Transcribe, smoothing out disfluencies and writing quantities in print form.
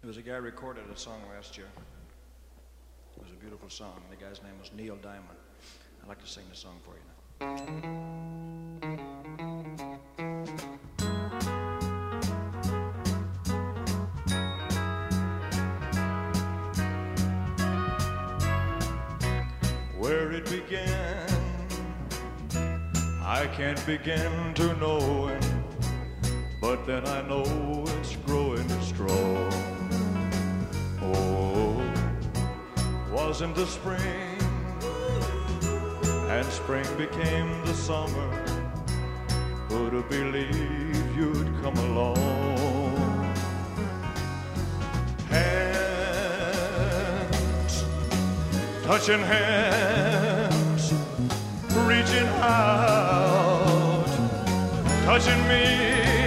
There was a guy recorded a song last year. It was a beautiful song. The guy's name was Neil Diamond. I'd like to sing the song for you now. Where it began, I can't begin to know it, but then I know it's growing strong. Oh, wasn't the spring, and spring became the summer. Who'd have believed you'd come along? Hands, touching hands, reaching out, touching me